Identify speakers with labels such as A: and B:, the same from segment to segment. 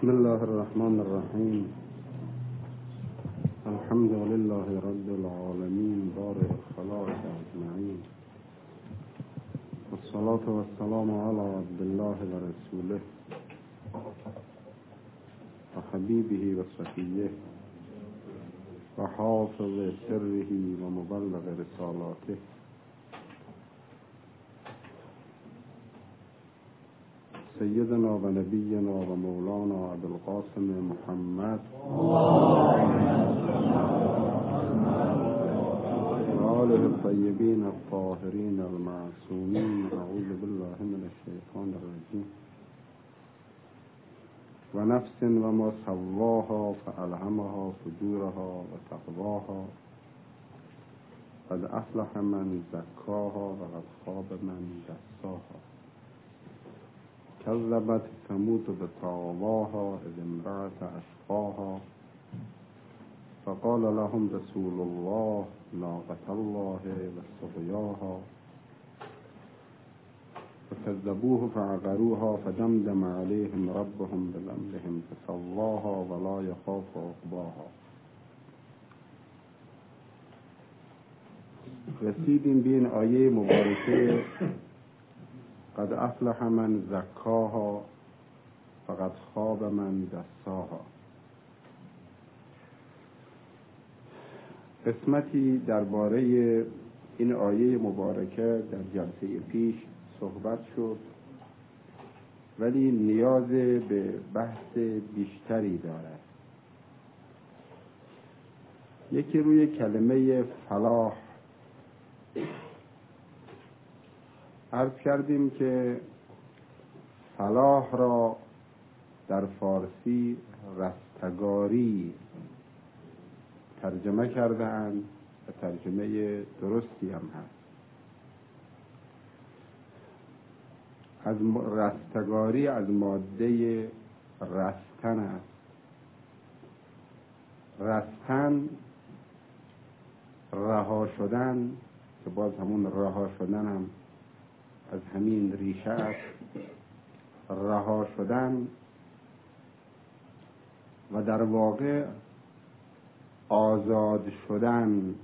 A: بسم الله الرحمن الرحیم. الحمد لله رب العالمین بارئ الخلائق اجمعین، والصلاة والسلام علی عبد الله و رسوله و حبیبه و صفیه و حافظ سره و مبلغ رسالاته سیدنا و نبینا و مولانا ابوالقاسم محمد و آله الطیبین الطاهرین المعصومین. اعوذ بالله من الشیطان الرجیم. و نفس و ما سواها فالهمها فجورها و تقواها قد افلح من زکاها و قد خاب من دساها. كذبت ثمود بطغواها إذ انبعث أشقاها فقال لهم رسول الله ناقة الله وسقياها فكذبوه فعقروها فدمدم عليهم ربهم بذنبهم فسواها ولا يخاف عقباها. رسیدیم به این آیه مبارکه قد افلح من زکاها فقد خاب من دساها. قسمتی درباره این آیه مبارکه در جلسه پیش صحبت شد، ولی نیاز به بحث بیشتری دارد. یکی روی کلمه فلاح عرض کردیم که فلاح را در فارسی رستگاری ترجمه کرده‌اند و ترجمه درستی هم هست. از رستگاری از ماده رستن است. رستن رها شدن، که باز همون رها شدن هم از همین ریشه است. رها شدن و در واقع آزاد شدن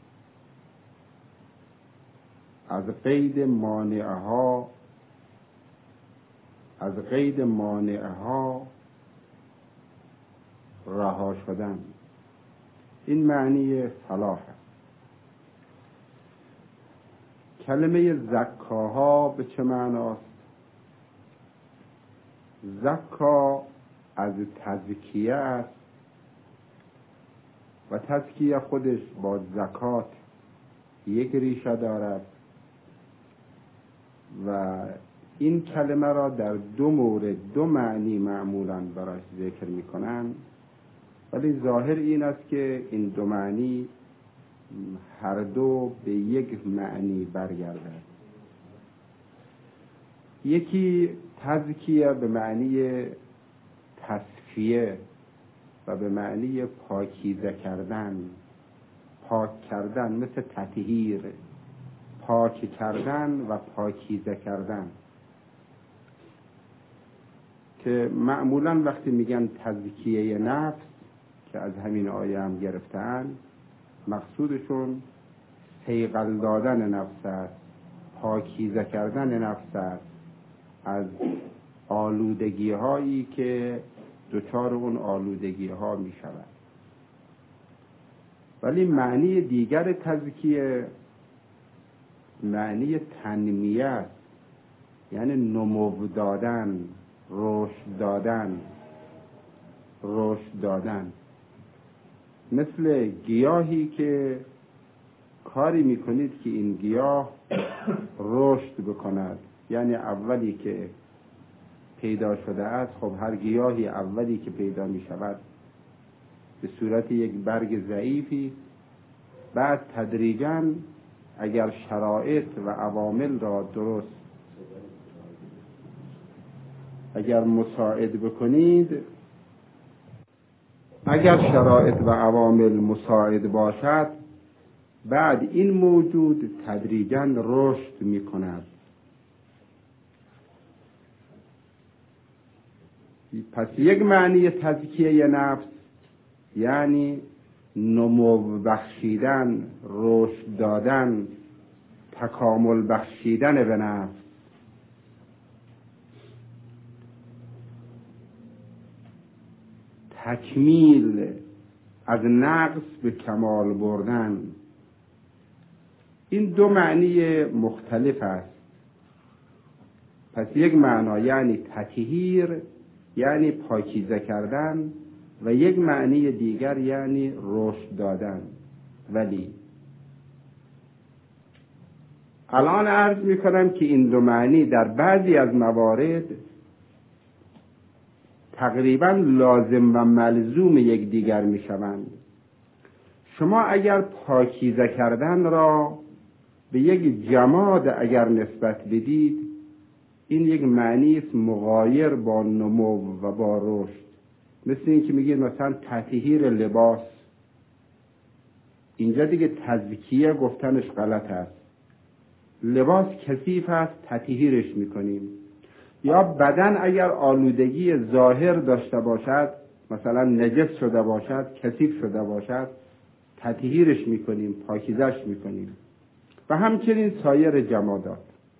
A: از قید مانعها، رها شدن. این معنی فلاح است. کلمه زکاها به چه معناست؟ زکا از تزکیه است و تزکیه خودش با زکات یک ریشه دارد و این کلمه را در دو مورد، دو معنی معمولاً براش ذکر می‌کنند، ولی ظاهر این است که این دو معنی هر دو به یک معنی برگردد. یکی تزکیه به معنی تصفیه و به معنی پاکیزه کردن، پاک کردن، مثل تطهیر، پاک کردن و پاکیزه کردن، که معمولا وقتی میگن تزکیه نفس که از همین آیه هم گرفتن، مقصودشون صیقل دادن نفس است، پاکیزه کردن نفس است از آلودگی هایی که دچار اون آلودگی ها می شود. ولی معنی دیگر تزکیه معنی تنمیه است، یعنی نمو دادن، رشد دادن. مثل گیاهی که کاری میکنید که این گیاه رشد بکند، یعنی اولی که پیدا شده است، خب هر گیاهی اولی که پیدا می شود به صورت یک برگ ضعیفی، بعد تدریجاً اگر شرایط و عوامل را درست اگر مساعد بکنید، اگر شرایط و عوامل مساعد باشد، بعد این موجود تدریجاً رشد می کند. پس یک معنی تزکیه نفس یعنی نمو بخشیدن، رشد دادن، تکامل بخشیدن به نفس. تکمیل، از نقص به کمال بردن. این دو معنی مختلف است. پس یک معنا یعنی تطهیر، یعنی پاکیزه کردن، و یک معنی دیگر یعنی رشد دادن. ولی الان عرض می کنم که این دو معنی در بعضی از موارد تقریبا لازم و ملزوم یک دیگر می شوند. شما اگر پاکیزه کردن را به یک جماد اگر نسبت بدید، این یک معنی است مغایر با نمو و با رشد. مثل این که میگید مثلا تطهیر لباس، اینجا دیگه تزکیه گفتنش غلط است. لباس کثیف است، تطهیرش میکنیم. یا بدن اگر آلودگی ظاهر داشته باشد، مثلا نجس شده باشد، کثیف شده باشد، تطهیرش میکنیم، پاکیزش میکنیم. و همچنین سایر جمادات.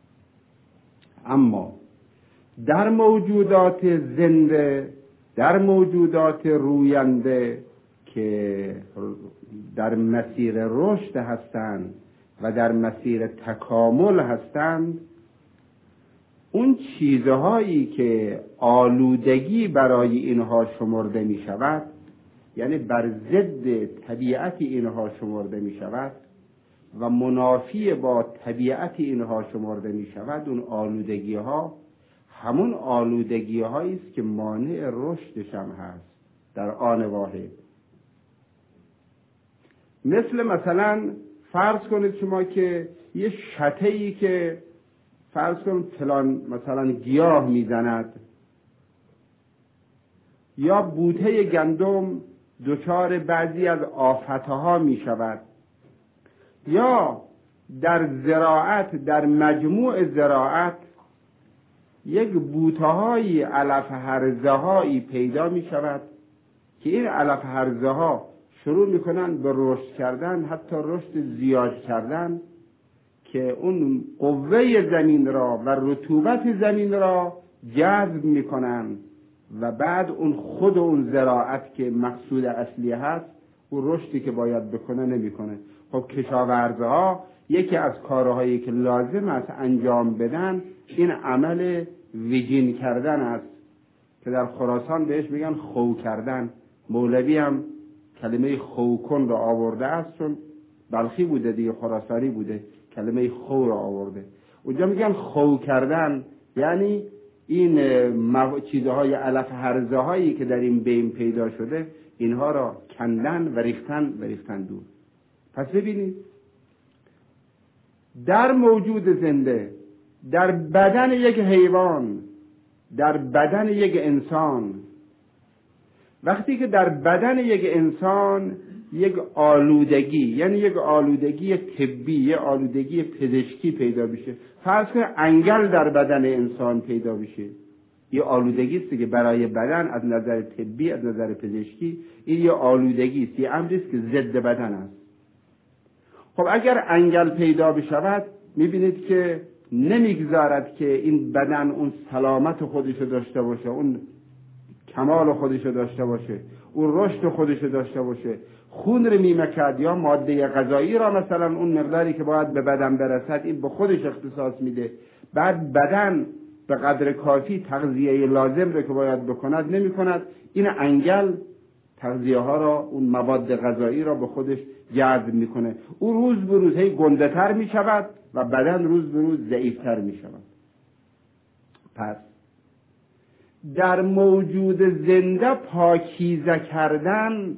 A: اما در موجودات زنده، در موجودات روینده که در مسیر رشد هستند و در مسیر تکامل هستند، اون چیزهایی که آلودگی برای اینها شمرده می شود، یعنی بر ضد طبیعت اینها شمرده می شود و منافی با طبیعت اینها شمرده می شود، اون آلودگی ها همون آلودگی هایی است که مانع رشدش هم هست در آن واحد. مثلا فرض کنید شما که یه شته‌ای که فرض کنید فلان مثلا گیاه میزند، یا بوته گندم دچار بعضی از آفتها می شود، یا در زراعت، در مجموع زراعت یک بوته‌های علف هرزه‌هایی پیدا می شود که این علف هرزه‌ها شروع می کنند به رشد کردن، حتی رشد زیاد کردن، که اون قوه زمین را و رطوبت زمین را جذب می کنند و بعد اون خود اون زراعت که مقصود اصلی هست، اون رشدی که باید بکنه نمی کنه. خب کشاورزها یکی از کارهایی که لازم است انجام بدن این عمل ویجین کردن است که در خراسان بهش میگن خو کردن. مولوی هم کلمه خو کن را آورده است، چون بلخی بوده دیگه، خراسانی بوده، کلمه خو را آورده. اونجا میگن خو کردن، یعنی این چیزهای علف هرزه هایی که در این بین پیدا شده، اینها را کندن و ریختن دور. پس ببینید در موجود زنده، در بدن یک حیوان، در بدن یک انسان، وقتی که در بدن یک انسان یک آلودگی، یعنی یک آلودگی طبی، یک آلودگی پزشکی پیدا بشه، فرض کنید انگل در بدن انسان پیدا بشه، یه آلودگی است که برای بدن از نظر طبی، از نظر پزشکی این یه آلودگی است، یه امری است که ضد بدن است. خب اگر انگل پیدا بشود، میبینید که نمیگذارد که این بدن اون سلامت خودشو داشته باشه، اون کمال خودشو داشته باشه، اون رشد خودشو داشته باشه، خون رو میمکد یا ماده غذایی را مثلا اون مقداری که باید به بدن برسد این به خودش اختصاص میده، بعد بدن به قدر کافی تغذیه لازم رو که باید بکند نمی کند. این انگل تغذیه ها را، اون مواد غذایی را به خودش جذب میکنه، او روز به روز هی گنده تر می شود و بدن روز به روز ضعیف تر می شود. پس در موجود زنده پاکیزه کردن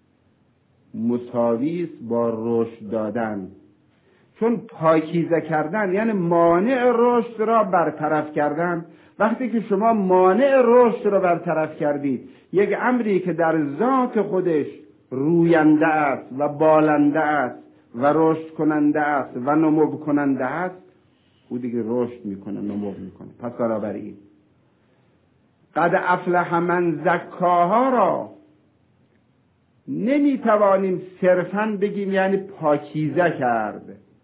A: مساوی است با رشد دادن، چون پاکیزه کردن یعنی مانع رشد را برطرف کردن. وقتی که شما مانع رشد را برطرف کردید، یک امری که در ذات خودش روینده است و بالنده است و رشد کننده است و نمو کننده است، او دیگه رشد میکنه، نمو میکنه. پس بنابراین قد افلح من زکاها را نمیتوانیم صرفاً بگیم یعنی پاکیزه کرد.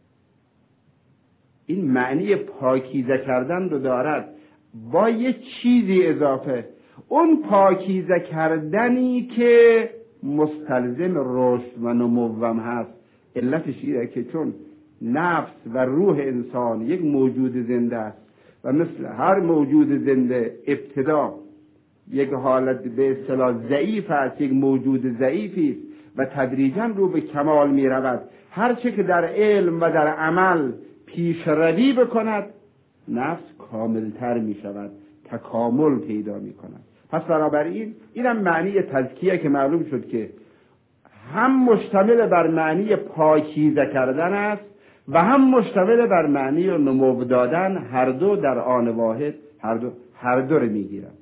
A: این معنی پاکیزه کردن رو دارد با یه چیزی اضافه. اون پاکیزه کردنی که مستلزم رشد و نموم هست. علتش اینه که چون نفس و روح انسان یک موجود زنده است و مثل هر موجود زنده ابتدا یک حالت به اصطلاح ضعیف است، یک موجود ضعیفی است و تدریجا رو به کمال می رود. هر چه که در علم و در عمل پیشروی بکند نفس کاملتر می شود، تکامل پیدا می کند. پس بنابراین اینم معنی تزکیه که معلوم شد که هم مشتمل بر معنی پاکیزه کردن است و هم مشتمل بر معنی نمو دادن، هر دو در آن واحد هر دو رو می گیرند.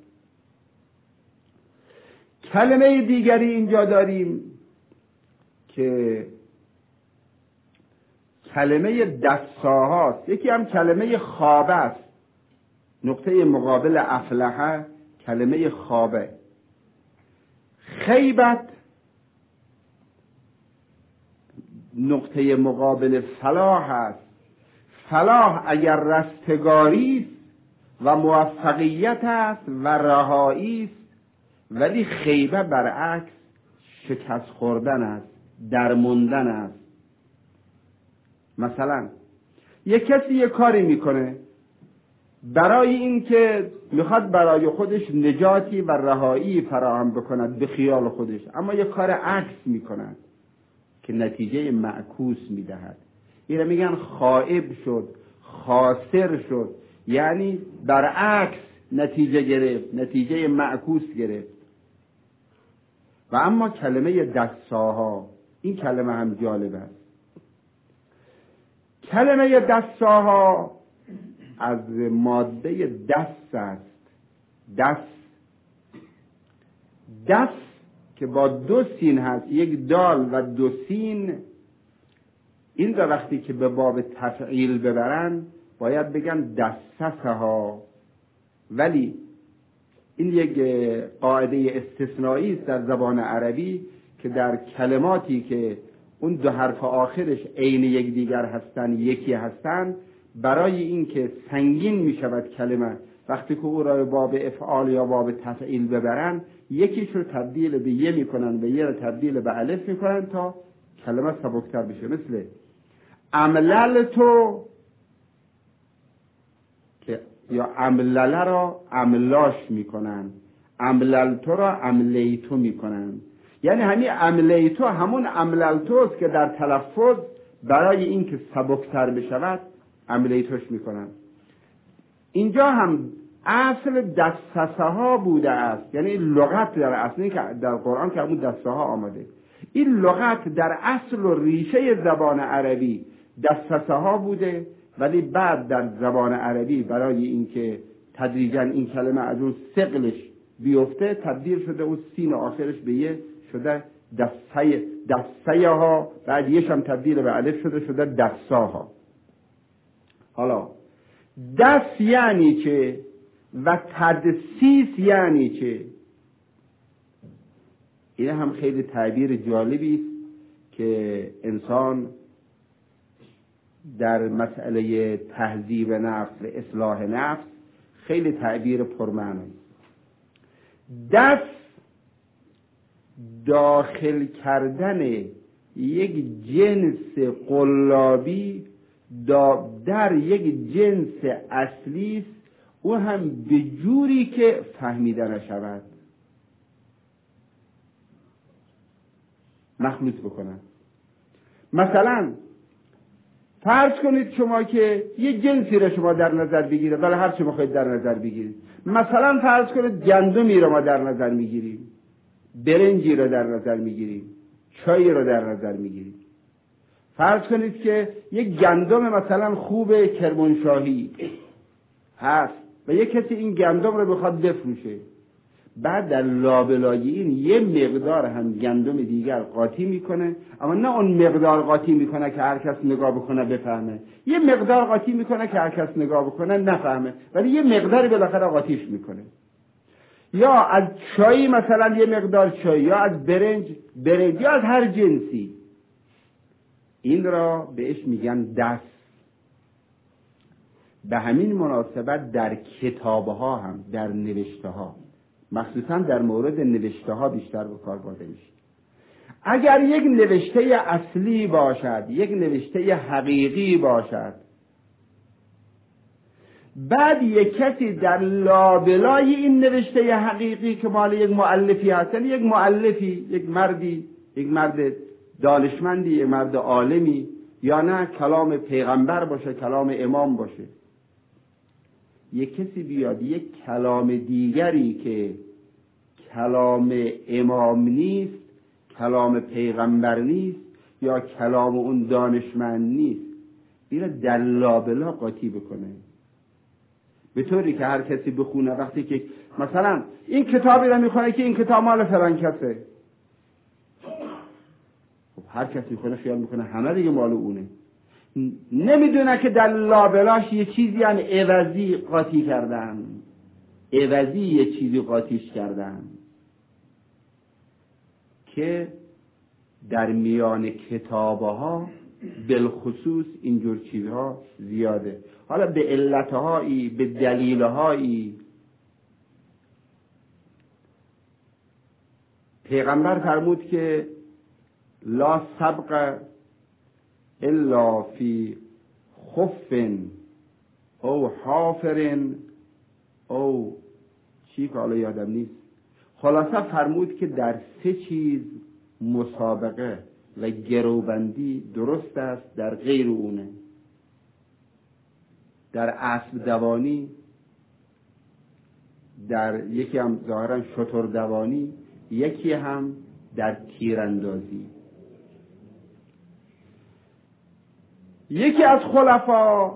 A: کلمه دیگری اینجا داریم که کلمه دستاهاست. یکی هم کلمه خوابه است. نقطه مقابل افلحه کلمه خوابه. خیبت نقطه مقابل فلاح است. فلاح اگر رستگاری است و موفقیت است و رهایی است، ولی خیبه برعکس شکست خوردن است، درموندن است. مثلا یک کسی یک کاری میکنه برای این که میخواد برای خودش نجاتی و رهایی فراهم بکند به خیال خودش، اما یک کار عکس میکند که نتیجه معکوس میدهد. این میگن خائب شد، خاسر شد، یعنی برعکس نتیجه گرفت، نتیجه معکوس گرفت. و اما کلمه دستاها، این کلمه هم جالب است. کلمه دستاها از ماده دست است. دست که با دو سین هست، یک دال و دو سین. این را وقتی که به باب تفعیل ببرن باید بگن دستسها، ولی این یک قاعده استثنایی است در زبان عربی که در کلماتی که اون دو حرف آخرش عین یکدیگر هستند، یکی هستند، برای این که سنگین می شود کلمه، وقتی که او را باب افعال یا باب تفعیل ببرن یکیش رو تبدیل به یه می کنن و یه رو تبدیل به الف می کنن تا کلمه سبکتر بشه. مثل امللتو که یا املله را املاش می کنن، امللتو را املیتو می کنن. یعنی همین املیتو همون امللتوست که در تلفظ برای این که سبکتر بشود املیتوش می کنن. اینجا هم اصل دستسه ها بوده است، یعنی لغت در اصلی که در قرآن که همون دسته ها آمده. این لغت در اصل و ریشه زبان عربی دستسه ها بوده، ولی بعد در زبان عربی برای اینکه تدریجا این کلمه از اون ثقلش بیفته تبدیل شده، اون سین آخرش به یه شده دسته ها، بعد یهش هم تبدیل به الف شده دستا ها. حالا دست یعنی چه و تدسیس یعنی چه؟ این هم خیلی تعبیر جالبی است که انسان در مسئله تهذیب نفس و اصلاح نفس خیلی تعبیر پرمعنی. دست داخل کردن یک جنس قلابی در یک جنس اصلی است، او هم به جوری که فهمیده نشود مخلوط بکنن. مثلا فرض کنید شما که یه جنسی را شما در نظر بگیرید، ولی هر چی بخواید در نظر بگیرید. مثلا فرض کنید گندمی را ما در نظر میگیریم، برنجی را در نظر میگیریم، چای را در نظر میگیریم. فرض کنید که یک گندم مثلا خوب کرمانشاهی هست و یک کسی این گندم رو بخواد بفروشه، بعد در لابلای این یه مقدار هم گندم دیگر قاطی میکنه، اما نه اون مقدار قاطی میکنه که هر کس نگاه بکنه بفهمه، یه مقدار قاطی میکنه که هر کس نگاه بکنه نفهمه، ولی یه مقداری بالاخره قاطیش میکنه. یا از چای مثلا یه مقدار چای، یا از برنج یا از هر جنسی. این را بهش میگن دست. به همین مناسبت در کتابها هم، در نوشته ها، مخصوصا در مورد نوشته ها بیشتر به کار برده میشه. اگر یک نوشته اصلی باشد، یک نوشته حقیقی باشد، بعد یک کسی در لابلای این نوشته حقیقی که مال یک مؤلفی هست، یک مؤلفی، یک مردی، یک مرد دانشمندی، یک مرد عالمی، یا نه کلام پیغمبر باشه، کلام امام باشه، یک کسی بیاد یک کلام دیگری که کلام امام نیست، کلام پیغمبر نیست، یا کلام اون دانشمند نیست، اینو در لابلا قاطی بکنه، به طوری که هر کسی بخونه وقتی که مثلا این کتابی رو میخونه که این کتاب مال فلان کسه، خب هر کسی میخونه خیال میکنه همه دیگه مال اونه، نمیدونه که در لابلاش یه چیزی یعنی عوضی قاطی کردن، عوضی یه چیزی قاطیش کردن که در میان کتابها بالخصوص اینجور چیزها زیاده. حالا به علتهایی، به دلیلهایی. پیغمبر فرمود که لا سبق الا فی خف او حافر او چی که حالا یادم نیست، خلاصه فرمود که در 3 چیز مسابقه و گروبندی درست است، در غیر اونه. در اسب دوانی، در یکی هم ظاهرا شتر دوانی، یکی هم در تیراندازی. یکی از خلفا،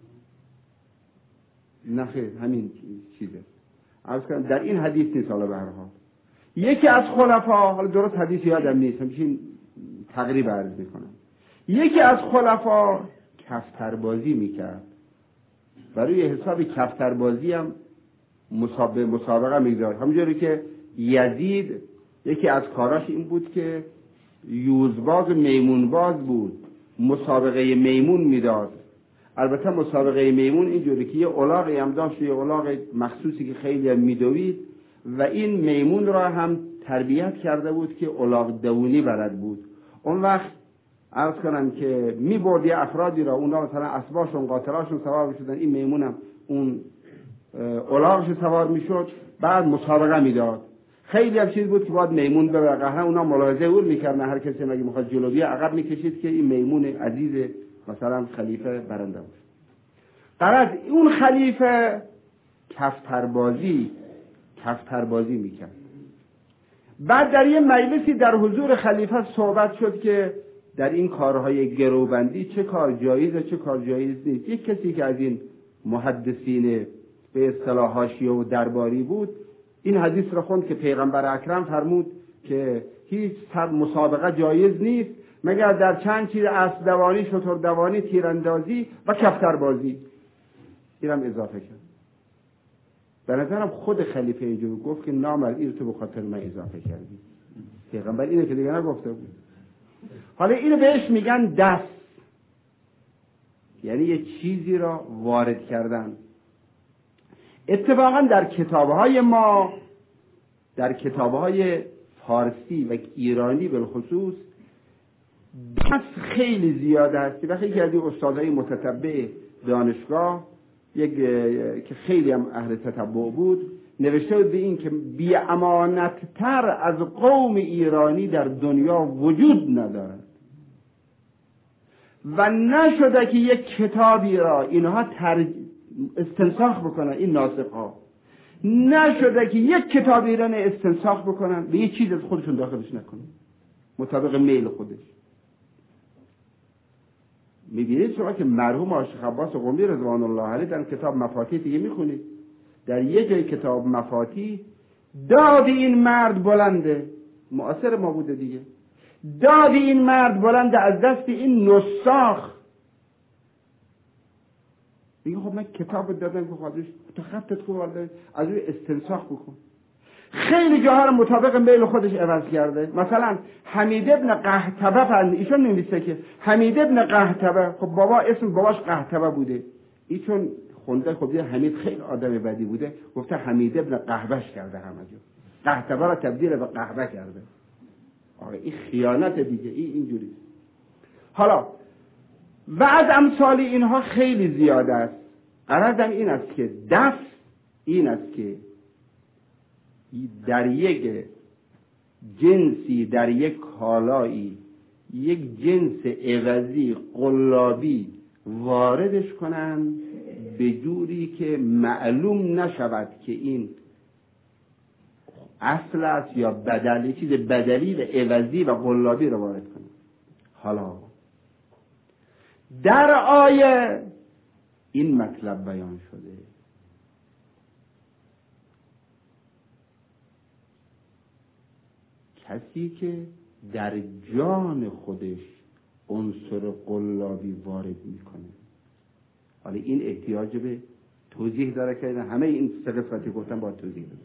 A: نخیر همین چیزه، عرض کنم در این حدیث نیست، حالا به هر حال یکی از خلفا، حالا درست حدیث یادم نیست، همچین تقریب عرض میکنم، یکی از خلفا کفتربازی میکرد، برای حساب کفتربازی هم مسابقه میگذاشت. همونجوری که یزید یکی از کاراش این بود که یوزباز میمونباز بود، مسابقه میمون میداد. البته مسابقه میمون اینجوری که یه الاغی هم داشت، یه الاغ مخصوصی که خیلی هم میدوید و این میمون را هم تربیت کرده بود که الاغ دوونی بلد بود. اون وقت عرض کنم که میبرد یه افرادی را، اونا مثلا اسباشون قاطراشون سوار میشدن، این میمونم اون الاغش سوار میشد، بعد مسابقه میداد. خیلی هم چیز بود که باید میمون ببره، قهرن اونا ملاحظه اول میکردن، هر کسی مگه میخواد جلوی عقب میکشید که این میمون عزیز مثلا خلیفه برنده بود. غرض اون خلیفه کفتربازی میکرد. بعد در یه مجلسی در حضور خلیفه صحبت شد که در این کارهای گروبندی چه کار جایزه چه کار جایز نیست. یک کسی که از این محدثین به اصطلاح حاشیه و درباری بود این حدیث را خوند که پیغمبر اکرم فرمود که هیچ مسابقه جایز نیست مگر در چند چیز: اسب دوانی، شتر دوانی، تیراندازی و کفتربازی. اینم اضافه کرد. به نظرم خود خلیفه اینجور گفت که نامرئی تو به خاطر من اضافه کردی. پیغمبر اینه که دیگه نگفته بود. حالا اینو بهش میگن دست، یعنی یه چیزی را وارد کردن. اتفاقا در کتابهای ما، در کتابهای فارسی و ایرانی بالخصوص دست خیلی زیاده است. وقتی یکی از استادای متتبع دانشگاه که خیلی هم اهل تتبع بود نوشته بود به این که بی‌امانت‌تر از قوم ایرانی در دنیا وجود ندارد و نشده که یک کتابی را اینها استنساخ بکنن، این ناسخ‌ها نشده که یک کتابی را استنساخ بکنن و یک چیز از خودشون داخلش نکنن مطابق میل خودش. میبینید شما که مرحوم عاشق عباس قمی رضوان الله علیه در کتاب مفاتیح دیگه میخونید، در یک جای کتاب مفاتیح داد این مرد بلنده، معاصر ما بوده دیگه، داد این مرد بلنده از دست این نساخ. میگه خب من کتاب دادم که خودش تو خطت خوب از روی استنساخ بکن. خیلی جاها رو مطابق میل خودش عوض کرده. مثلا حمید ابن قحطبه ایشون نمیسته که حمید ابن قحطبه، خب بابا اسم باباش قحطبه بوده، ایشون خونده خب حمید خیلی آدم بدی بوده، گفته حمید ابن قحبش کرده، همه جا قحطبه را تبدیل به قحبه کرده. آره این خیانت دیگه، این اینجوری. حالا و از امثال اینها خیلی زیاده است. غرضم این است که دفع این است که در یک جنسی، در یک کالایی، یک جنس عوضی قلابی واردش کنن به جوری که معلوم نشود که این اصل است یا بدلی، چیز بدلی و عوضی و قلابی رو وارد کنن. حالا در آیه این مطلب بیان شده. کسی که در جان خودش عنصر قلابی وارد میکنه، حالا این احتیاج به توضیح داره که همه این سه قسمتی گفتم باید توضیح بده.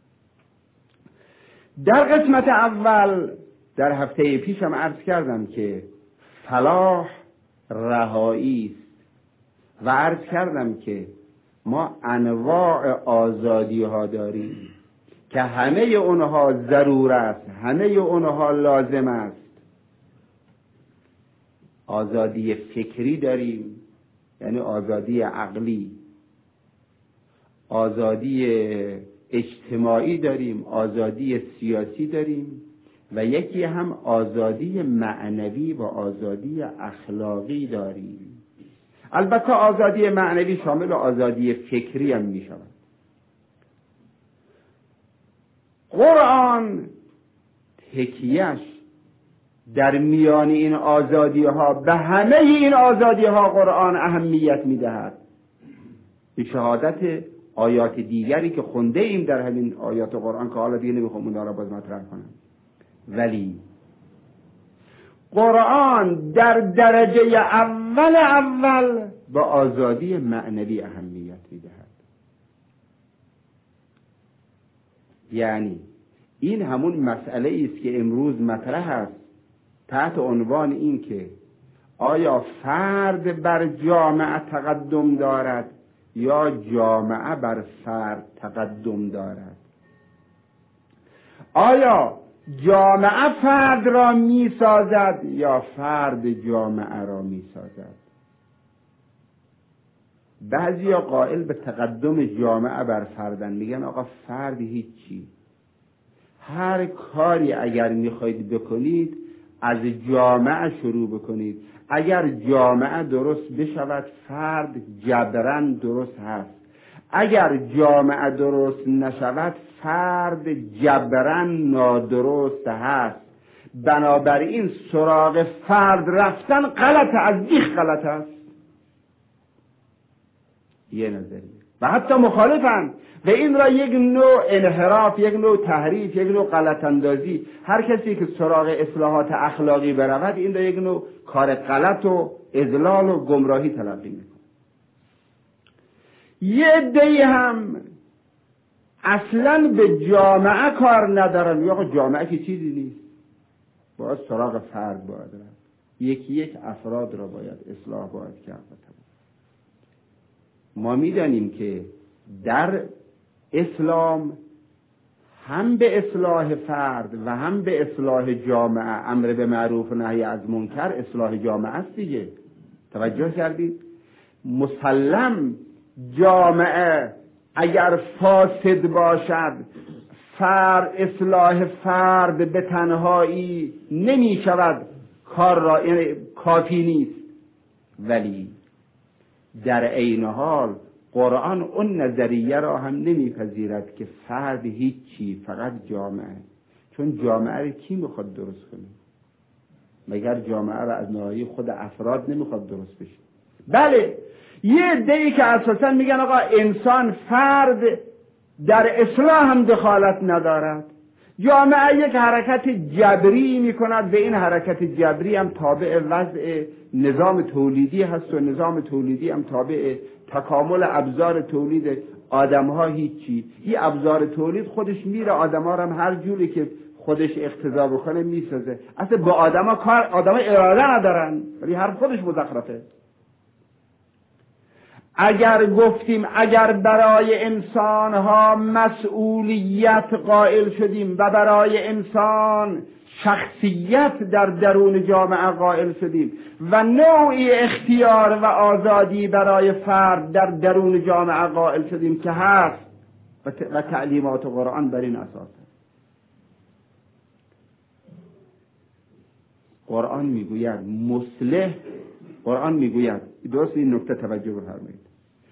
A: در قسمت اول در هفته پیشم عرض کردم که فلاح رهایی است و عرض کردم که ما انواع آزادی ها داریم که همه اونها ضرور است، همه اونها لازم است. آزادی فکری داریم، یعنی آزادی عقلی، آزادی اجتماعی داریم، آزادی سیاسی داریم و یکی هم آزادی معنوی و آزادی اخلاقی داریم. البته آزادی معنوی شامل آزادی فکری هم می شود. قرآن تکیهش در میان این آزادی ها، به همه این آزادی ها قرآن اهمیت می دهد، به شهادت آیات دیگری که خونده ایم در همین آیات قرآن که حالا دیگه نمیخوام اون را باز مطرح کنم. ولی قرآن در درجه اول به آزادی معنوی اهمیت میدهد. یعنی این همون مسئله است که امروز مطرح است تحت عنوان این که آیا فرد بر جامعه تقدم دارد یا جامعه بر فرد تقدم دارد؟ آیا جامعه فرد را می سازد یا فرد جامعه را می سازد؟ بعضی قائل به تقدم جامعه بر فردن، میگن آقا فرد هیچی، هر کاری اگر میخواید بکنید از جامعه شروع بکنید. اگر جامعه درست بشود فرد جبران درست هست، اگر جامعه درست نشود فرد جبران نادرست هست. بنابراین سراغ فرد رفتن غلط، از بیخ غلط است. یه نظریه و حتی مخالفن و این را یک نوع انحراف، یک نوع تحریف، یک نوع غلط اندازی، هر کسی که سراغ اصلاحات اخلاقی برود این را یک نوع کار غلط و اضلال و گمراهی تلقی میکنه. یه عده‌ای هم اصلا به جامعه کار ندارن، یا جامعه که چیزی نیست، باید سراغ فرد باید رفت، یکی یک افراد را باید اصلاح باید کرد. ما میدانیم که در اسلام هم به اصلاح فرد و هم به اصلاح جامعه، امر به معروف و نهی از منکر اصلاح جامعه است دیگه. توجه کردید؟ مسلم جامعه اگر فاسد باشد، اصلاح فرد به تنهایی نمی شود، کار را یعنی کافی نیست. ولی در عین حال قرآن اون نظریه را هم نمیپذیرد که فرد هیچی، فقط جامعه. چون جامعه را کی میخواد درست کنه؟ مگر جامعه را از ناحیه خود افراد نمیخواد درست بشه؟ بله، یه عده‌ای که اساسا میگن آقا انسان فرد در اصلاح هم دخالت ندارد، جامعه یک حرکت جبری میکند، به این حرکت جبری هم تابع وضع نظام تولیدی هست و نظام تولیدی هم تابع تکامل ابزار تولید آدم‌ها هیچی. این ابزار تولید خودش میره، آدم‌ها هم هر جوری که خودش اقتضا بکنه میسازه. اصلا با آدم‌ها اراده ندارن، ولی هر خودش مزخرفه. اگر گفتیم اگر برای انسان‌ها مسئولیت قائل شدیم و برای انسان شخصیت در درون جامعه قائل شدیم و نوعی اختیار و آزادی برای فرد در درون جامعه قائل شدیم که هست و تعلیمات قرآن بر این اساس است. قرآن میگوید درست این نکته توجه بفرمایید،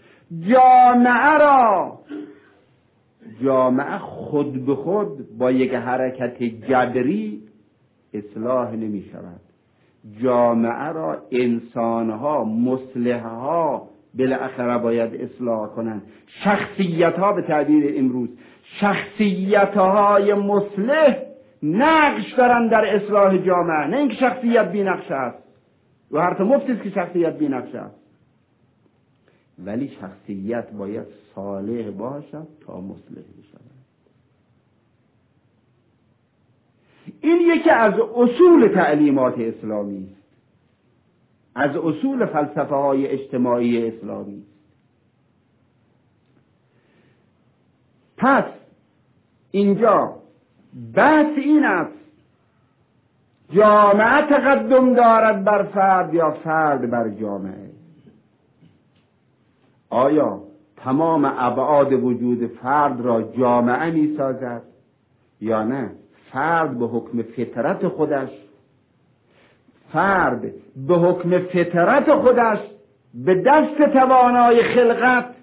A: جامعه خود به خود با یک حرکت جبری اصلاح نمی شود. جامعه را انسانها، مصلحها بالاخره باید اصلاح کنند. شخصیتها، به تعبیر امروز شخصیتهای مصلح نقش دارن در اصلاح جامعه، نه اینکه شخصیت بی نقش است. و حرف مفتی است که شخصیت بی نقش است، ولی شخصیت باید صالح باشد تا مصلح بشود. این یکی از اصول تعلیمات اسلامی است، از اصول فلسفه های اجتماعی اسلامی است. پس اینجا بحث این است جامعه تقدم دارد بر فرد یا فرد بر جامعه. آیا تمام ابعاد وجود فرد را جامعه می سازد یا نه؟ فرد به حکم فطرت خودش به دست توانای خلقت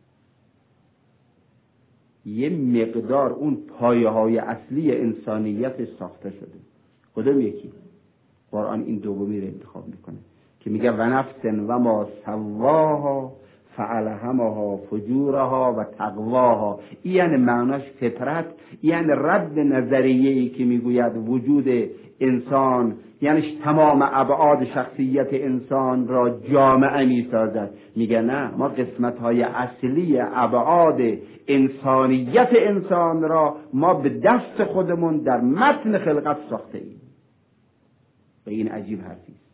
A: یه مقدار اون پایه های اصلی انسانیت ساخته شده. کدوم یکی؟ قرآن این دومی رو انتخاب میکنه که میگه و نفس و ما سواها فالهمها فجورها و تقواها. این یعنی معناش فطرت، یعنی رد نظریه‌ای که میگوید وجود انسان یعنی تمام ابعاد شخصیت انسان را جامعه میسازد. میگه نه، ما قسمت‌های اصلی ابعاد انسانیت انسان را ما به دست خودمون در متن خلقت ساخته ایم. و این عجیب حرفی است.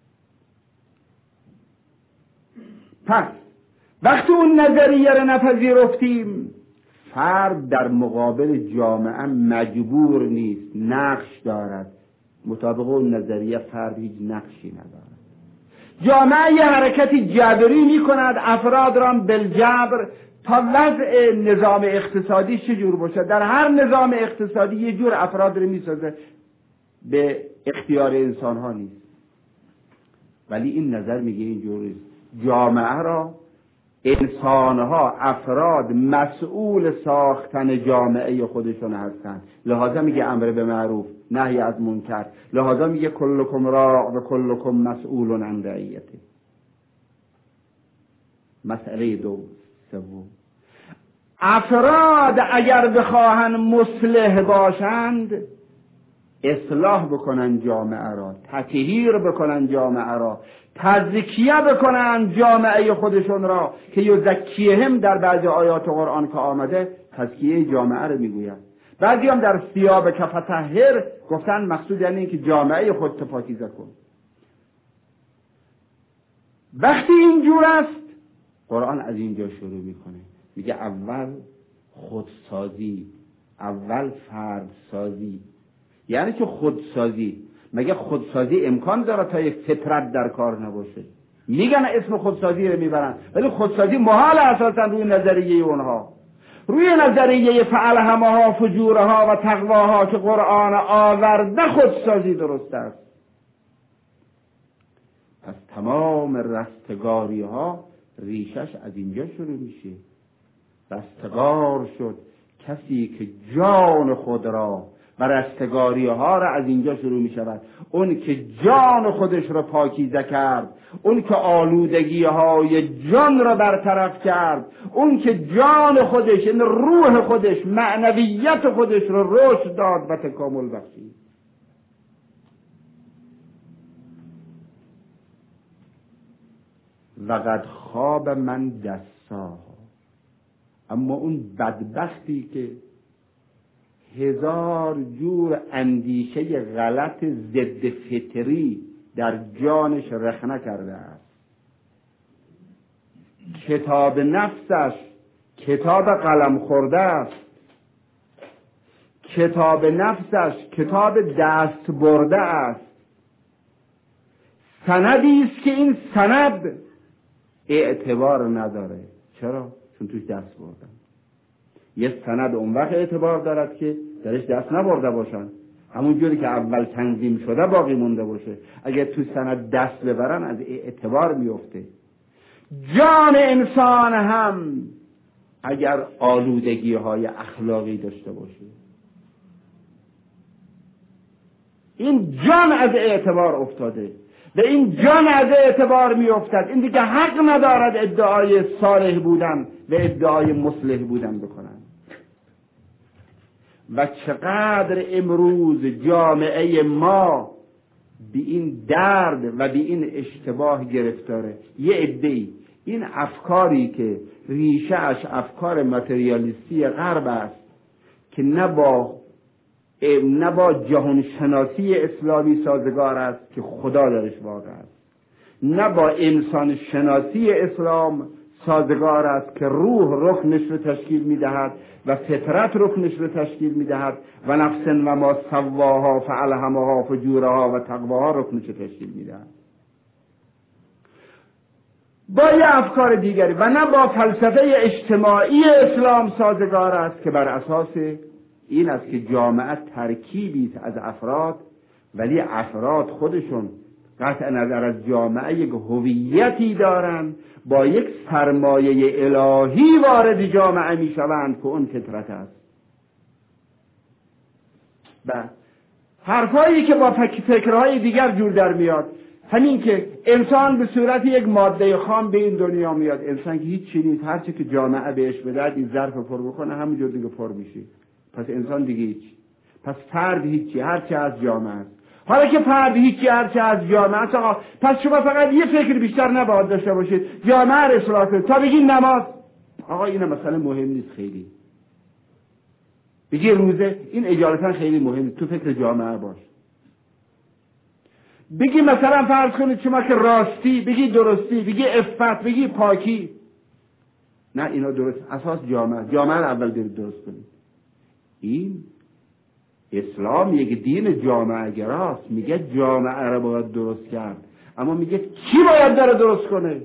A: پس وقتی اون نظریه رو نپذیرفتیم، فرد در مقابل جامعه مجبور نیست، نقش دارد. مطابق اون نظریه فرد هیچ نقشی ندارد. جامعه یه حرکتی جبری می کند افراد را بالجبر تا وضع نظام اقتصادی چجور باشه. در هر نظام اقتصادی یه جور افراد رو می سازه، به اختیار انسان ها نیست. ولی این نظر میگه اینجوری جامعه را انسانها، افراد مسئول ساختن جامعه خودشون هستند. لذا میگه امر به معروف نهی از منکر. لذا میگه کلکم راع و کلکم مسئول عن رعیته. مسئله سوم، افراد اگر بخواهند مصلح باشند، اصلاح بکنن جامعه را، تطهیر بکنن جامعه را، تزکیه بکنن جامعه خودشون را که یزکیهم در بعضی آیات قرآن که آمده تزکیه جامعه رو میگوید. بعضی هم در ثیابک فطهر گفتن مقصود یعنی این که جامعه خودت پاکیزه کن. وقتی اینجور است قرآن از اینجا شروع میکنه، میگه اول خودسازی، اول فرد سازی. یعنی که خودسازی، مگه خودسازی امکان داره تا یک فطرت در کار نباشه؟ میگن اسم خودسازی رو میبرن، ولی خودسازی محال اساسا روی نظریه اونها، روی نظریه فالهمها فجورها و تقواها که قرآن آورده خودسازی درست است. پس تمام رستگاری ها ریشش از اینجا شروع میشه. رستگار شد کسی که جان خود را و رستگاری ها را از اینجا شروع می شود. اون که جان خودش را پاکیزه کرد، اون که آلودگی های جان را برطرف کرد، اون که جان خودش، این روح خودش، معنویت خودش را رشد داد و تکامل بخشید. وقد خواب من دساها. اما اون بدبختی که هزار جور اندیشه غلط ضد فطری در جانش رخنه کرده است، کتاب نفسش کتاب قلم خورده است، کتاب نفسش کتاب دست برده است، سندی است که این سند اعتبار نداره. چرا؟ چون توش دست بردن. یه سند اون وقت اعتبار دارد که درش دست نبرده باشن، همون جوری که اول تنظیم شده باقی مونده باشه. اگر تو سند دست ببرن از اعتبار میفته. جان انسان هم اگر آلودگی های اخلاقی داشته باشه، این جان از اعتبار افتاده، به این جان از اعتبار می افتد. این دیگه حق ندارد ادعای صالح بودن و ادعای مصلح بودن بکنن. و چقدر امروز جامعه ما به این درد و به این اشتباه گرفتاره. یه عده‌ای این افکاری که ریشه اش افکار ماتریالیستی غرب است که نه با جهان شناسی اسلامی سازگار است که خدا درش واقع است، نه با انسان شناسی اسلام سازگار است که روح رکنش رو تشکیل میدهد و فطرت رکنش رو تشکیل میدهد و نفس و ما سواها فالهمها فجورها و تقواها رکنش رو تشکیل میدهد، با یه افکار دیگری و نه با فلسفه اجتماعی اسلام سازگار است که بر اساس این است که جامعه ترکیبی است از افراد، ولی افراد خودشون قطع نظر از جامعه یک هویتی دارند، با یک سرمایه الهی وارد جامعه می شوند که اون فطرت است. و حرفایی که با فکرهای دیگر جور در میاد، همین که انسان به صورت یک ماده خام به این دنیا میاد، انسان که هیچ چیزی نیست، هر چی که جامعه بهش بده این ظرف پر بکنه همونجور دیگه پر میشه. پس انسان دیگه هیچ، پس فرد هیچی، هرچی از جامعه است. حالا که فرد هیچی، هرچی از جامعه است، آقا پس شما فقط یه فکر بیشتر نباید داشته باشید، جامعه رو اصلاح کنید. تا بگید نماز، آقا این مثلا مهم نیست خیلی، بگی روزه، این اجالتا خیلی مهم نیست، تو فکر جامعه باش. بگی مثلا فرض کنید شما که راستی، بگی درستی، بگی عفت، بگی پاکی، نه اینا درست، اساس جامعه رو اول درست کنید. این اسلام یک دین جامعه گراست، میگه جامعه رو باید درست کرد، اما میگه کی باید داره درست کنه.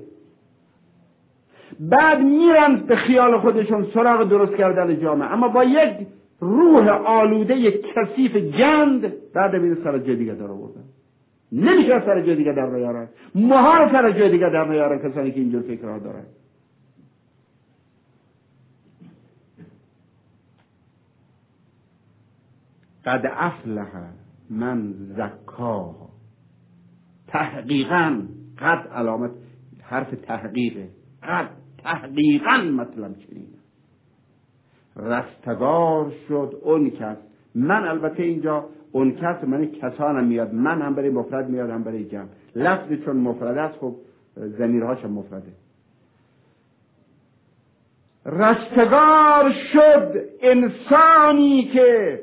A: بعد میرن به خیال خودشون سراغ درست کردن جامعه، اما با یک روح آلوده، یک کثیف گند، بعد میره سر جای دیگه داره بردن. نمیشه سر جای دیگه در نیارن، محال سر جای دیگه در نیارن کسانی که اینجور فکرها دارن. قد افلح من زکاها. تحقیقاً، قد علامت حرف تحقیقه، قد تحقیقاً مطلب چنینه، رستگار شد اون کس. من البته اینجا اون کس من کسانم میاد، من هم برای مفرد میاد هم برای جمع. لفظ چون مفرد است خب ضمیرهاش هم مفرده. رستگار شد انسانی که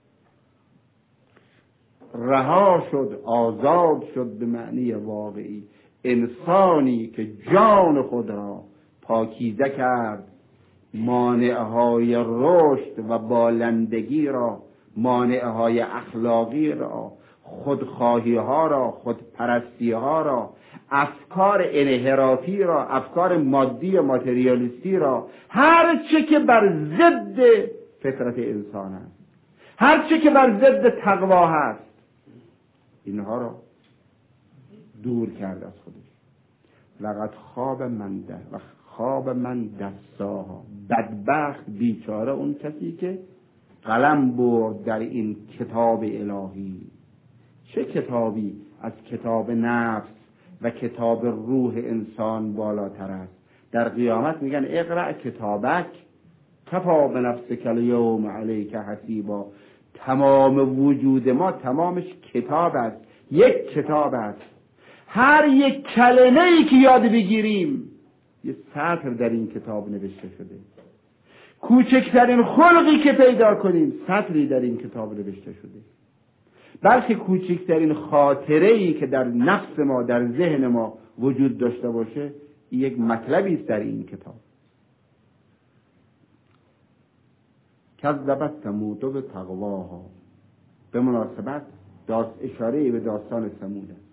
A: رها شد، آزاد شد به معنی واقعی، انسانی که جان خود را پاکیزه کرد، مانعهای رشد و بالندگی را، مانعهای اخلاقی را، خودخواهی ها را، خودپرستی ها را، افکار انحرافی را، افکار مادی ماتریالیستی را، هر چه که بر ضد فطرت انسان است، هر چه که بر ضد تقوا هست، اینها را دور کرد از خودش. لقد خواب من دستاها. بدبخت بیچاره اون کسی که قلم برد در این کتاب الهی. چه کتابی از کتاب نفس و کتاب روح انسان بالاتر است؟ در قیامت میگن اقرأ کتابک کفا بنفسک الیوم علیک حسیبا. تمام وجود ما تمامش کتاب است، یک کتاب است. هر یک کلمه‌ای که یاد بگیریم یه سطر در این کتاب نوشته شده. کوچکترین خلقی که پیدا کنیم سطری در این کتاب نوشته شده، بلکه کوچکترین خاطره‌ای که در نفس ما، در ذهن ما وجود داشته باشه، یک مطلبی است در این کتاب. کذبت ثمود بطغواها، به مناسبت اشاره به داستان ثمود است.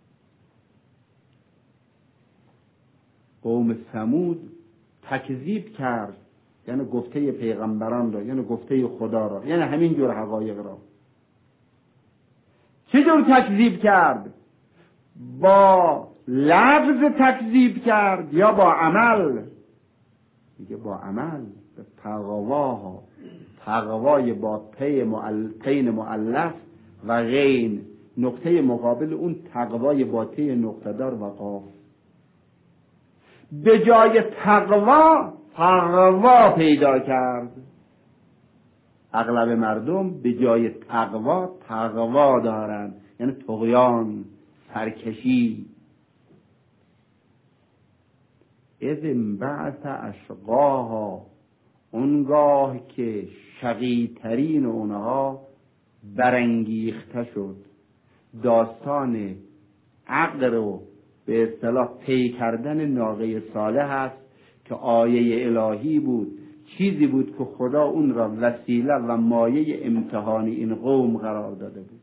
A: قوم ثمود تکذیب کرد، یعنی گفته پیغمبران را، یعنی گفته خدا را، یعنی همین جور حقایق را. چجور تکذیب کرد؟ با لفظ تکذیب کرد یا با عمل؟ میگه با عمل. به تقواها، تقوای با پین مؤلف و غین، نقطه مقابل اون تقوای با تی نقطه دار و قاف. به جای تقوا پیدا کرد. اغلب مردم به جای تقوا دارند، یعنی طغیان، سرکشی. اذ انبعث اشقاها، اونگاه که شقی‌ترین اونها برانگیخته شد. داستان عقر و به اصطلاح پی کردن ناقه صالح است که آیه الهی بود، چیزی بود که خدا اون را وسیله و مایه امتحان این قوم قرار داده بود.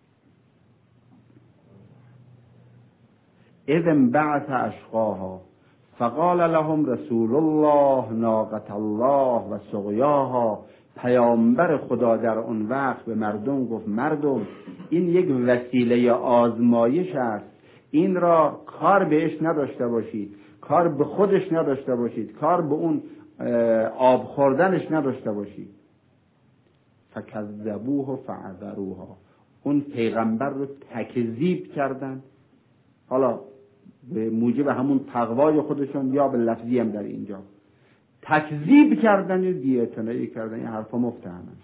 A: اذ انبعث اشقاها فقال لهم رسول الله ناقة الله و سقیاها. پیامبر خدا در اون وقت به مردم گفت مردم این یک وسیله آزمایش است، این را کار بهش نداشته باشید، کار به خودش نداشته باشید، کار به اون آب خوردنش نداشته باشید. فکذبوه فعذروها، اون پیغمبر رو تکذیب کردن، حالا به موجب همون تقوای خودشون یا به لفظی هم در اینجا تکذیب کردن یا بی‌اعتنایی کردن. این حرفا مفتهمش.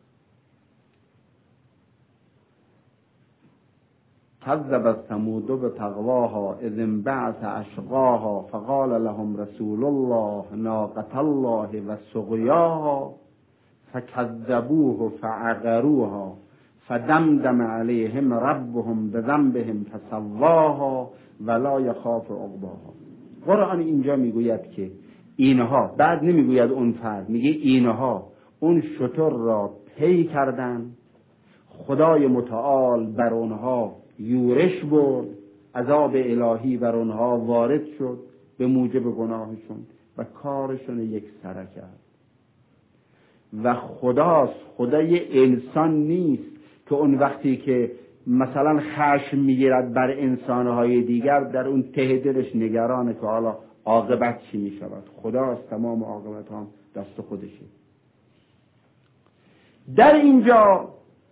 A: کذبت ثمود بطغواها اذ انبعث اشقاها فقال لهم رسول الله ناقة الله و سقیاها فکذبوه فعقروها فدمدم علیهم ربهم بذنبهم فسواها ولا یخاف عقباها. قرآن اینجا میگوید که اینها، بعد نمیگوید اون فرد، میگه اینها اون شتر را پی کردن، خدای متعال بر اونها یورش برد، عذاب الهی بر اونها وارد شد به موجب گناهشون و کارشون یک سره کرد. و خداست، خدای انسان نیست که اون وقتی که مثلا خشم میگیرد بر انسانهای دیگر در اون ته دلش نگرانه که حالا عاقبت چی میشود. خداست، تمام عاقبت هم دست خودشه. در اینجا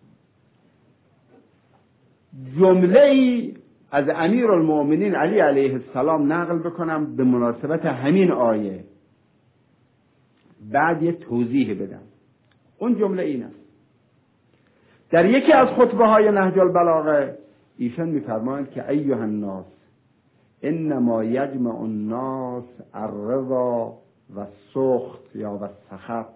A: جمله‌ای از امیرالمؤمنین علی علیه السلام نقل بکنم به مناسبت همین آیه، بعد یه توضیح بدم. اون جمله این است: در یکی از خطبه های نهج البلاغه ایشان میفرمایند که ایها الناس انما یجمع الناس الرضا و السخط یا و السخط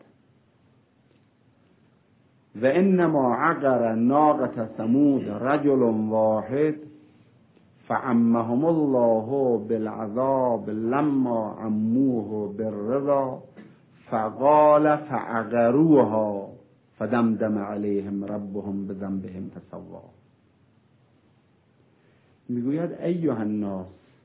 A: و انما عقر ناقة ثمود رجل واحد فعمهم الله بالعذاب لما عموه بالرضا فقال فعقروها فدمدم علیهم ربهم بذنبهم فسوا. میگوید ایها الناس،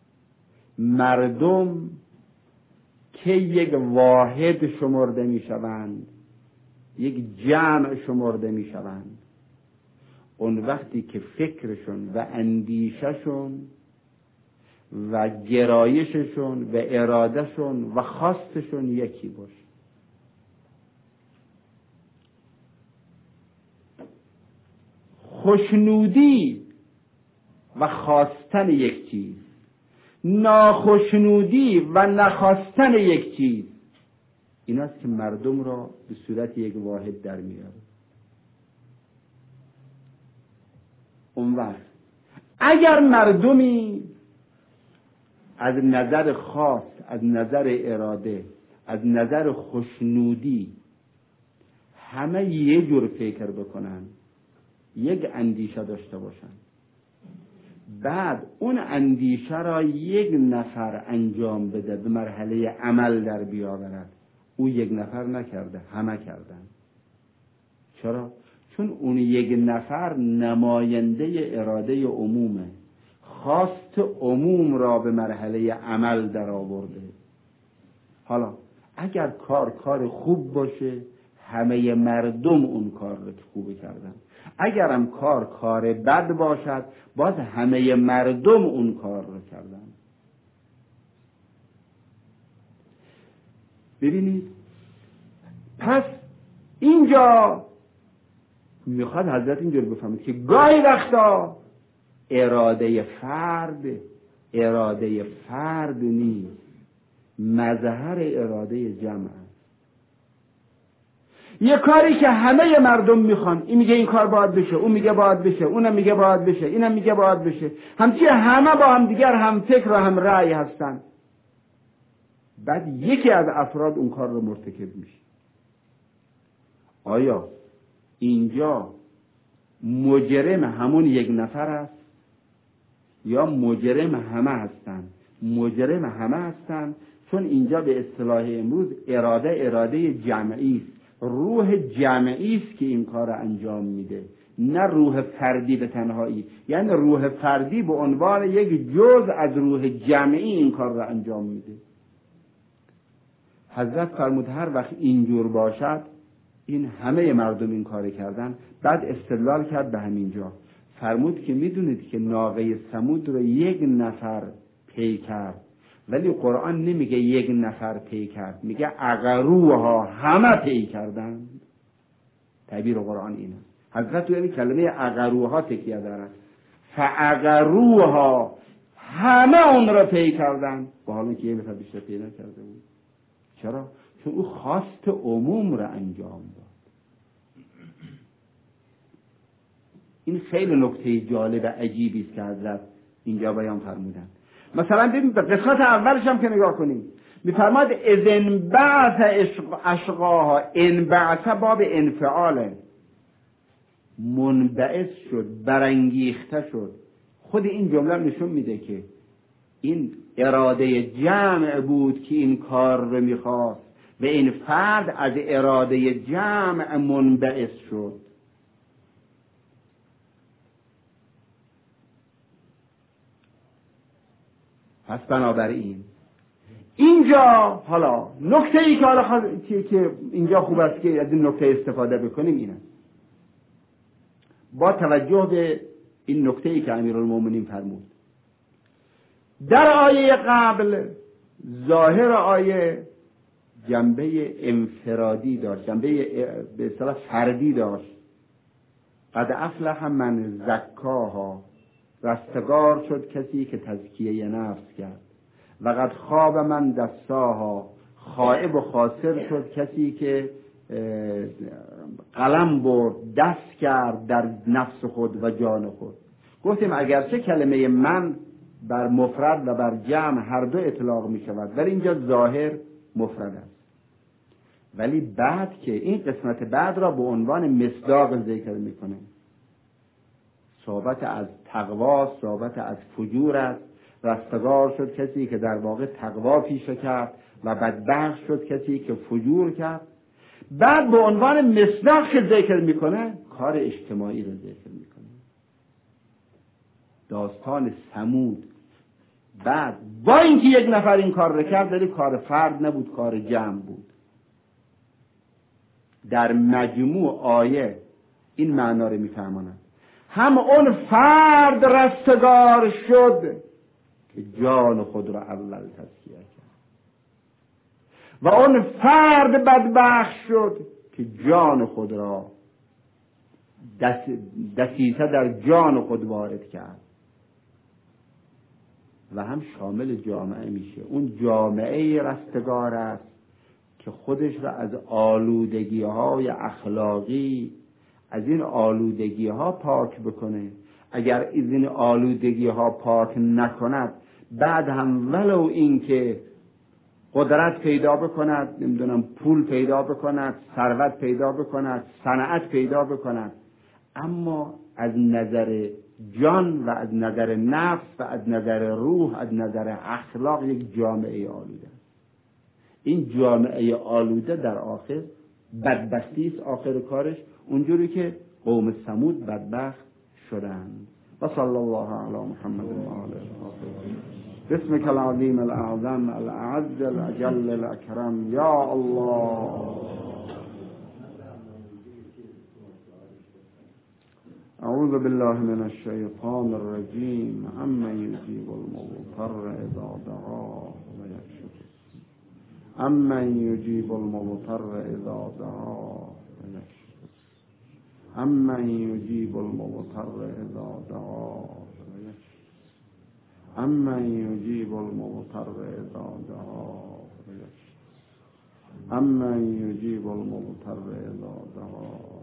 A: مردم که یک واحد شمرده میشوند، یک جمع شمرده میشوند، اون وقتی که فکرشون و اندیششون و گرایششون و ارادهشون و خواستشون یکی باشه. خوشنودی و خواستن یک چیز، ناخوشنودی و نخواستن یک چیز، این است که مردم را به صورت یک واحد در میاره. اون وقت اگر مردمی از نظر خاص، از نظر اراده از نظر خوشنودی همه یه جور فکر بکنن، یک اندیشه داشته باشن، بعد اون اندیشه را یک نفر انجام بده، به مرحله عمل در بیاورد، او یک نفر نکرده، همه کردن. چرا؟ چون اون یک نفر نماینده اراده عمومه، خواست عموم را به مرحله عمل در آورده. حالا اگر کار خوب باشه، همه مردم اون کار رو خوب کردن. اگرم کار بد باشد، باز همه مردم اون کار رو کردن. ببینید، پس اینجا میخواد حضرت اینجور بفهمید که گاهی وقتا اراده فرد نیست، مظهر اراده جمع است. یه کاری که همه مردم میخوان، این میگه این کار باید بشه، اون میگه باید بشه، اونم میگه باید بشه، اینم میگه باید بشه، همچنین همه با هم دیگر هم فکر و هم رأی هستن. بعد یکی از افراد اون کار رو مرتکب میشه. آیا اینجا مجرم همون یک نفر است یا مجرم همه هستن؟ مجرم همه هستن، چون اینجا به اصطلاح امروز اراده جمعی است، روح جمعی است که این کار انجام میده، نه روح فردی به تنهایی. یعنی روح فردی به عنوان یک جزء از روح جمعی این کار را انجام میده. حضرت فرمود هر وقت اینجور باشد، این همه مردم این کار کردن. بعد استدلال کرد به همینجا، فرمود که میدونید که ناقه ثمود رو یک نفر پی کرد، ولی قرآن نمیگه یک نفر پی کرد، میگه عقروها، همه پی کردن. تعبیر قرآن اینه. حضرت تو یعنی کلمه عقروها تکیه دارد، فعقروها، همه اون رو پی کردن، با حالا که یه نفر بیشتر پی نکرده بود. چرا؟ چون او خواست عموم رو انجام داد. این خیلی نکته جالب عجیبی است که حضرت اینجا بیان فرمودن. مثلا ببین به قسمت اولش هم که نگاه کنیم، میفرماد اذن بعث اشقاها، انبعث باب انفعاله، منبعث شد، برانگیخته شد. خود این جمله نشون میده که این اراده جمع بود که این کار رو میخواست و این فرد از اراده جمع منبعث شد. پس بنابراین اینجا حالا نکته ای که حالا که اینجا خوب است که از این نکته استفاده بکنیم اینه، با توجه به این نکته ای که امیرالمومنین فرمود در آیه قبل، ظاهر آیه جنبه انفرادی داشت، جنبه به اصطلاح فردی داشت. قد افلح من زکاها، رستگار شد کسی که تزکیه نفس کرد. و قد خواب من دساها، خائب و خاسر شد کسی که قلم برد، دست کرد در نفس خود و جان خود. گفتیم اگرچه کلمه من بر مفرد و بر جمع هر دو اطلاق می شود، ولی اینجا ظاهر مفرد است. ولی بعد که این قسمت بعد را به عنوان مصداق ذکر می کنه، صحبت از تقوا، صحبت از فجور است. رستگار شد کسی که در واقع تقوا پیشه کرد و بدبخت شد کسی که فجور کرد. بعد به عنوان مصداق که ذکر میکنه، کار اجتماعی رو ذکر میکنه، داستان ثمود. بعد با اینکه یک نفر این کار رو کرد، ولی کار فرد نبود، کار جمع بود. در مجموع آیه این معنا رو میفهماند، هم اون فرد رستگار شد که جان خود را اول تزکیه کرد و اون فرد بدبخت شد که جان خود را دسیسه در جان خود وارد کرد. و هم شامل جامعه میشه. اون جامعه رستگار است که خودش را از آلودگی‌های اخلاقی، از این آلودگی‌ها پاک بکنه. اگر از این آلودگی‌ها پاک نکند، بعد هم ولو این که قدرت پیدا بکند، نمیدونم پول پیدا بکند، ثروت پیدا بکند، صنعت پیدا بکند، اما از نظر جان و از نظر نفس و از نظر روح، از نظر اخلاق یک جامعه آلوده. این جامعه آلوده در آخر بدبختی است آخر کارش، اونجوری که قوم ثمود بدبخت شدند. و صلی الله علی محمد و آله بسمك العظیم الاعظم الاعز الاجل الاکرم یا الله. اعوذ بالله من الشیطان الرجیم. امن یجیب المضطر اذا دعاه و یکشف امن یجیب المضطر اذا دعاه و یکشف امن یجیب المضطر اذا دعاه و یکشف امن یجیب المضطر اذا دعاه و یکشف امن یجیب المضطر اذا دعاه.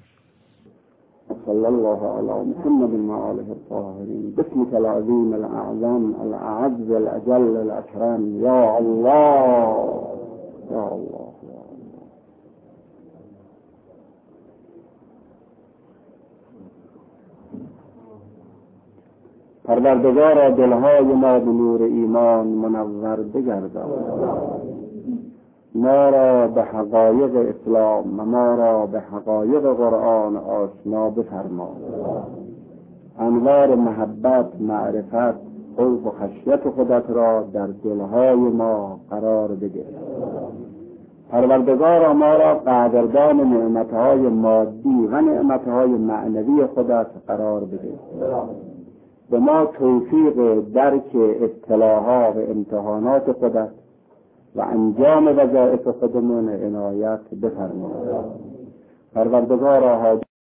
A: صلى الله على محمد وآله الطاهرين. باسمك العظيم الأعظم الأعز الأجل الأكرم يا الله يا الله يا الله. پروردگارا دلهای ما به نور ایمان منور بگردان، ما را به حقایق اسلام و ما را به حقایق قرآن آشنا بفرما. انوار محبت، معرفت، خوف و خشیت خودت را در دلهای ما قرار بده. پروردگارا ما را قدردان نعمتهای مادی و نعمتهای معنوی خودت قرار بده. به ما توفیق درک ابتلاها و امتحانات خودت و انجام وظایف خودمون عنایت بفرما. پروردگارا